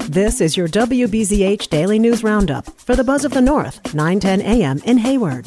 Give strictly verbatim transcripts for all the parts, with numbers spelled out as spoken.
This is your W B Z H Daily News Roundup for the Buzz of the North, nine ten a.m. in Hayward.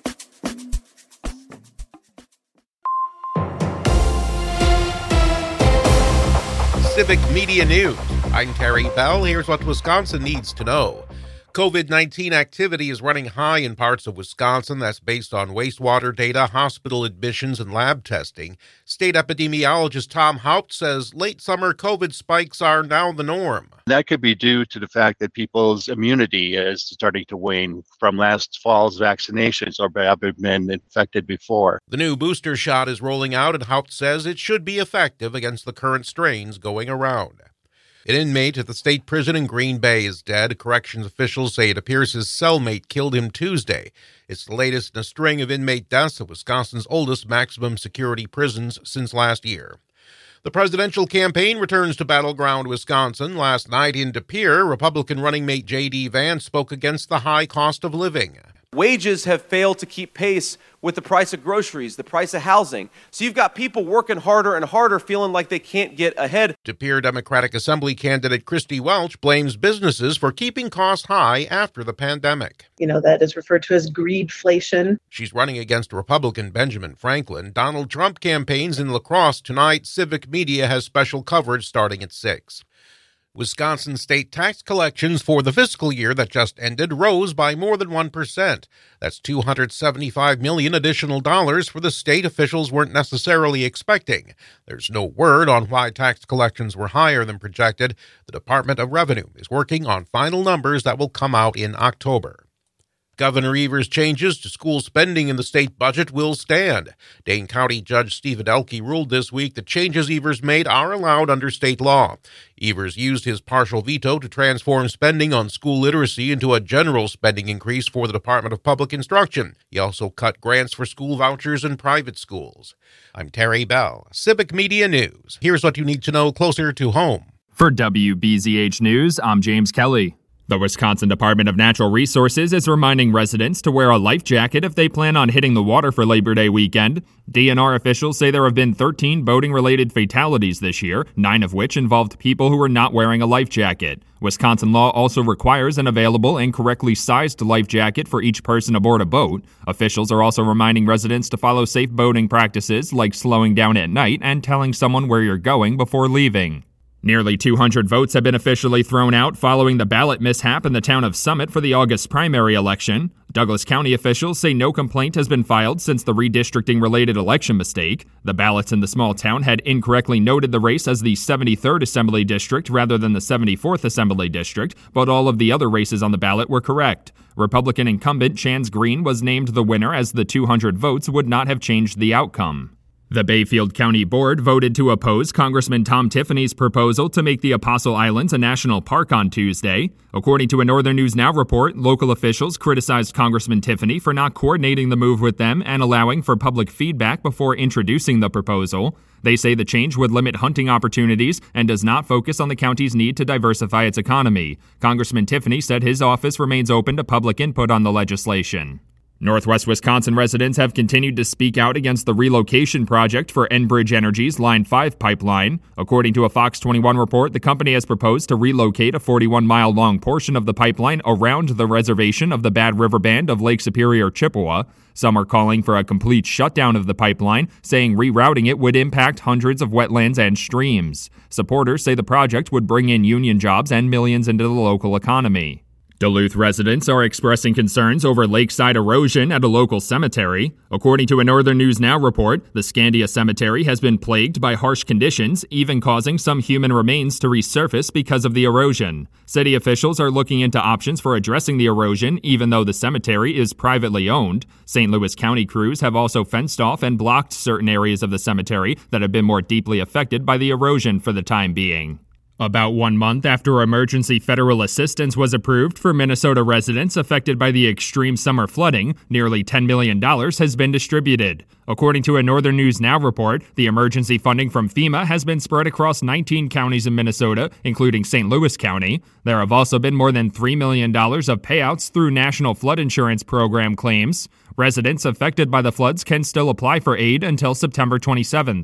Civic Media News. I'm Terry Bell. Here's what Wisconsin needs to know. COVID nineteen activity is running high in parts of Wisconsin. That's based on wastewater data, hospital admissions, and lab testing. State epidemiologist Tom Haupt says late summer COVID spikes are now the norm. That could be due to the fact that people's immunity is starting to wane from last fall's vaccinations or having been infected before. The new booster shot is rolling out, and Haupt says it should be effective against the current strains going around. An inmate at the state prison in Green Bay is dead. Corrections officials say it appears his cellmate killed him Tuesday. It's the latest in a string of inmate deaths at Wisconsin's oldest maximum security prisons since last year. The presidential campaign returns to battleground Wisconsin. Last night in De Pere, Republican running mate J D. Vance spoke against the high cost of living. Wages have failed to keep pace with the price of groceries, the price of housing. So you've got people working harder and harder, feeling like they can't get ahead. De Pere Democratic Assembly candidate Christy Welch blames businesses for keeping costs high after the pandemic. You know, that is referred to as greedflation. She's running against Republican Benjamin Franklin. Donald Trump campaigns in La Crosse tonight. Civic Media has special coverage starting at six. Wisconsin state tax collections for the fiscal year that just ended rose by more than one percent. That's two hundred seventy-five million dollars additional dollars for the state officials weren't necessarily expecting. There's no word on why tax collections were higher than projected. The Department of Revenue is working on final numbers that will come out in October. Governor Evers' changes to school spending in the state budget will stand. Dane County Judge Steve Adelke ruled this week the changes Evers made are allowed under state law. Evers used his partial veto to transform spending on school literacy into a general spending increase for the Department of Public Instruction. He also cut grants for school vouchers in private schools. I'm Terry Bell, Civic Media News. Here's what you need to know closer to home. For W B Z H News, I'm James Kelly. The Wisconsin Department of Natural Resources is reminding residents to wear a life jacket if they plan on hitting the water for Labor Day weekend. D N R officials say there have been thirteen boating-related fatalities this year, nine of which involved people who were not wearing a life jacket. Wisconsin law also requires an available and correctly sized life jacket for each person aboard a boat. Officials are also reminding residents to follow safe boating practices like slowing down at night and telling someone where you're going before leaving. Nearly two hundred votes have been officially thrown out following the ballot mishap in the town of Summit for the August primary election. Douglas County officials say no complaint has been filed since the redistricting-related election mistake. The ballots in the small town had incorrectly noted the race as the seventy-third Assembly District rather than the seventy-fourth Assembly District, but all of the other races on the ballot were correct. Republican incumbent Chance Green was named the winner as the two hundred votes would not have changed the outcome. The Bayfield County Board voted to oppose Congressman Tom Tiffany's proposal to make the Apostle Islands a national park on Tuesday. According to a Northern News Now report, local officials criticized Congressman Tiffany for not coordinating the move with them and allowing for public feedback before introducing the proposal. They say the change would limit hunting opportunities and does not focus on the county's need to diversify its economy. Congressman Tiffany said his office remains open to public input on the legislation. Northwest Wisconsin residents have continued to speak out against the relocation project for Enbridge Energy's Line five pipeline. According to a Fox twenty-one report, the company has proposed to relocate a forty-one mile long portion of the pipeline around the reservation of the Bad River Band of Lake Superior, Chippewa. Some are calling for a complete shutdown of the pipeline, saying rerouting it would impact hundreds of wetlands and streams. Supporters say the project would bring in union jobs and millions into the local economy. Duluth residents are expressing concerns over lakeside erosion at a local cemetery. According to a Northern News Now report, the Scandia Cemetery has been plagued by harsh conditions, even causing some human remains to resurface because of the erosion. City officials are looking into options for addressing the erosion, even though the cemetery is privately owned. Saint Louis County crews have also fenced off and blocked certain areas of the cemetery that have been more deeply affected by the erosion for the time being. About one month after emergency federal assistance was approved for Minnesota residents affected by the extreme summer flooding, nearly ten million dollars has been distributed. According to a Northern News Now report, the emergency funding from FEMA has been spread across nineteen counties in Minnesota, including Saint Louis County. There have also been more than three million dollars of payouts through National Flood Insurance Program claims. Residents affected by the floods can still apply for aid until September twenty-seventh.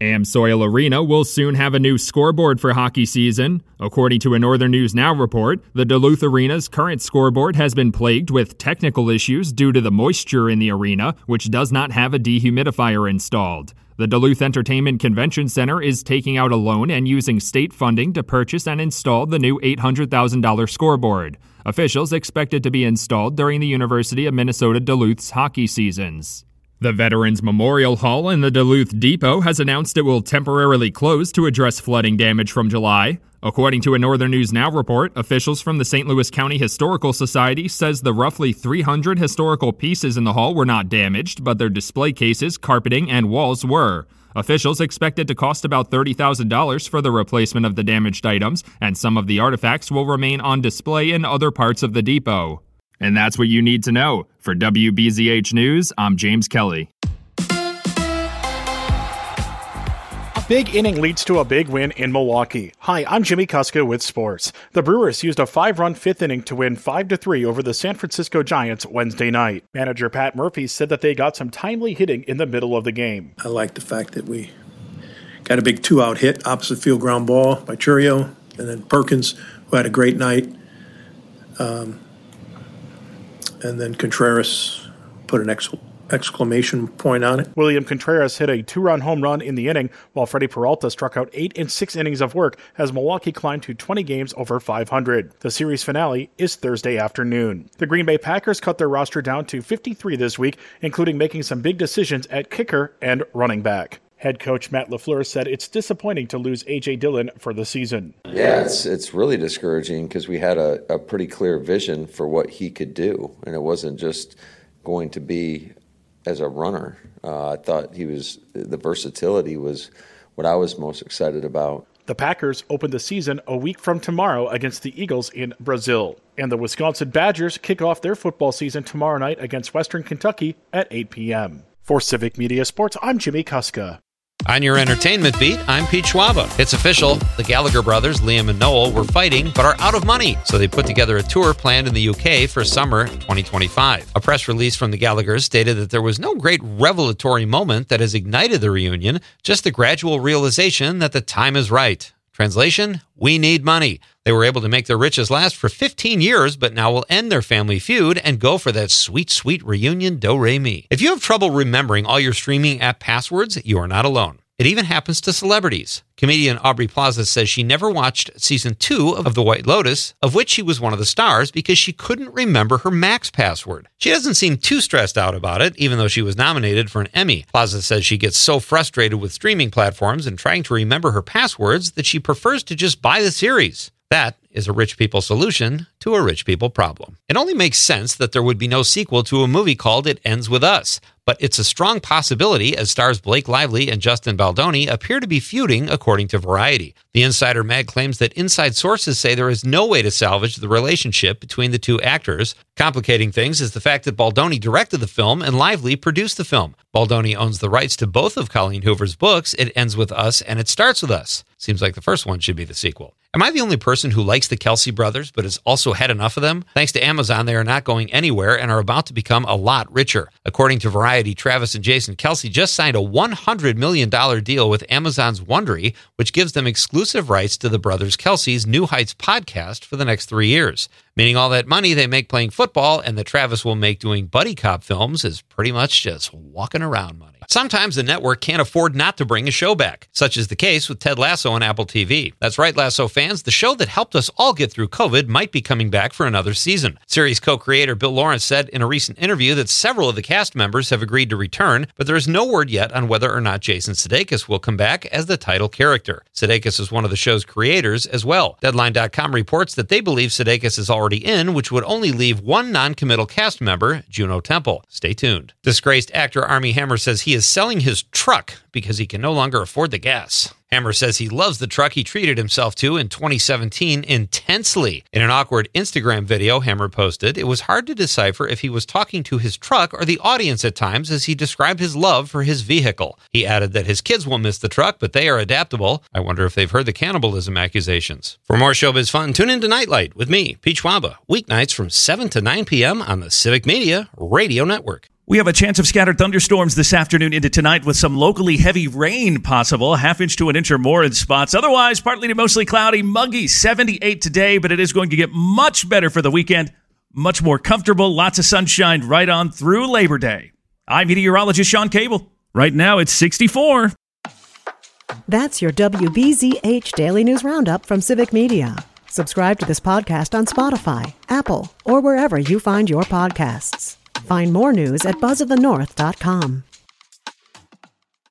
Amsoil Arena will soon have a new scoreboard for hockey season. According to a Northern News Now report, the Duluth Arena's current scoreboard has been plagued with technical issues due to the moisture in the arena, which does not have a dehumidifier installed. The Duluth Entertainment Convention Center is taking out a loan and using state funding to purchase and install the new eight hundred thousand dollars scoreboard. Officials expect it to be installed during the University of Minnesota Duluth's hockey seasons. The Veterans Memorial Hall in the Duluth Depot has announced it will temporarily close to address flooding damage from July. According to a Northern News Now report, officials from the Saint Louis County Historical Society says the roughly three hundred historical pieces in the hall were not damaged, but their display cases, carpeting, and walls were. Officials expect it to cost about thirty thousand dollars for the replacement of the damaged items, and some of the artifacts will remain on display in other parts of the depot. And that's what you need to know. For W B Z H News, I'm James Kelly. A big inning leads to a big win in Milwaukee. Hi, I'm Jimmy Kuska with sports. The Brewers used a five-run fifth inning to win five to three over the San Francisco Giants Wednesday night. Manager Pat Murphy said that they got some timely hitting in the middle of the game. I like the fact that we got a big two-out hit, opposite field ground ball by Churio, and then Perkins, who had a great night. Um, and then Contreras put an ex- exclamation point on it. William Contreras hit a two-run home run in the inning, while Freddie Peralta struck out eight in six innings of work as Milwaukee climbed to twenty games over five hundred. The series finale is Thursday afternoon. The Green Bay Packers cut their roster down to fifty-three this week, including making some big decisions at kicker and running back. Head coach Matt LaFleur said it's disappointing to lose A J. Dillon for the season. Yeah, it's it's really discouraging because we had a, a pretty clear vision for what he could do, and it wasn't just going to be as a runner. Uh, I thought he was the versatility was what I was most excited about. The Packers open the season a week from tomorrow against the Eagles in Brazil. And the Wisconsin Badgers kick off their football season tomorrow night against Western Kentucky at eight p.m. For Civic Media Sports, I'm Jimmy Kuska. On your entertainment beat, I'm Pete Schwaba. It's official. The Gallagher brothers, Liam and Noel, were fighting but are out of money. So they put together a tour planned in the U K for summer twenty twenty-five. A press release from the Gallaghers stated that there was no great revelatory moment that has ignited the reunion, just the gradual realization that the time is right. Translation, we need money. They were able to make their riches last for fifteen years, but now will end their family feud and go for that sweet, sweet reunion do-re-mi. If you have trouble remembering all your streaming app passwords, you are not alone. It even happens to celebrities. Comedian Aubrey Plaza says she never watched season two of The White Lotus, of which she was one of the stars, because she couldn't remember her Max password. She doesn't seem too stressed out about it, even though she was nominated for an Emmy. Plaza says she gets so frustrated with streaming platforms and trying to remember her passwords that she prefers to just buy the series. That is a rich people solution to a rich people problem. It only makes sense that there would be no sequel to a movie called It Ends With Us, but it's a strong possibility as stars Blake Lively and Justin Baldoni appear to be feuding, according to Variety. The Insider Mag claims that inside sources say there is no way to salvage the relationship between the two actors. Complicating things is the fact that Baldoni directed the film and Lively produced the film. Baldoni owns the rights to both of Colleen Hoover's books, It Ends With Us and It Starts With Us. Seems like the first one should be the sequel. Am I the only person who likes the Kelce brothers but has also had enough of them? Thanks to Amazon, they are not going anywhere and are about to become a lot richer. According to Variety, Travis and Jason Kelce just signed a one hundred million dollars deal with Amazon's Wondery, which gives them exclusive rights to the brothers Kelce's New Heights podcast for the next three years. Meaning all that money they make playing football and that Travis will make doing buddy cop films is pretty much just walking around money. Sometimes the network can't afford not to bring a show back, such is the case with Ted Lasso on Apple T V. That's right, Lasso fans, the show that helped us all get through COVID might be coming back for another season. Series co-creator Bill Lawrence said in a recent interview that several of the cast members have agreed to return, but there is no word yet on whether or not Jason Sudeikis will come back as the title character. Sudeikis is one of the show's creators as well. Deadline dot com reports that they believe Sudeikis is already in, which would only leave one non-committal cast member, Juno Temple. Stay tuned. Disgraced actor Armie Hammer says he is selling his truck because he can no longer afford the gas. Hammer says he loves the truck he treated himself to in twenty seventeen intensely. In an awkward Instagram video Hammer posted, it was hard to decipher if he was talking to his truck or the audience at times as he described his love for his vehicle. He added that his kids will miss the truck, but they are adaptable. I wonder if they've heard the cannibalism accusations. For more showbiz fun, tune in to Nightlight with me, Pete Schwaba, weeknights from seven to nine p.m. on the Civic Media Radio Network. We have a chance of scattered thunderstorms this afternoon into tonight with some locally heavy rain possible, a half inch to an inch or more in spots. Otherwise, partly to mostly cloudy, muggy, seventy-eight today, but it is going to get much better for the weekend. Much more comfortable, lots of sunshine right on through Labor Day. I'm meteorologist Sean Cable. Right now, it's sixty-four. That's your W B Z H Daily News Roundup from Civic Media. Subscribe to this podcast on Spotify, Apple, or wherever you find your podcasts. Find more news at buzz of the north dot com.